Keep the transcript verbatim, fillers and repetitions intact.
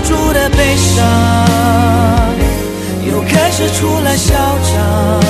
住的悲伤又开始出来嚣张。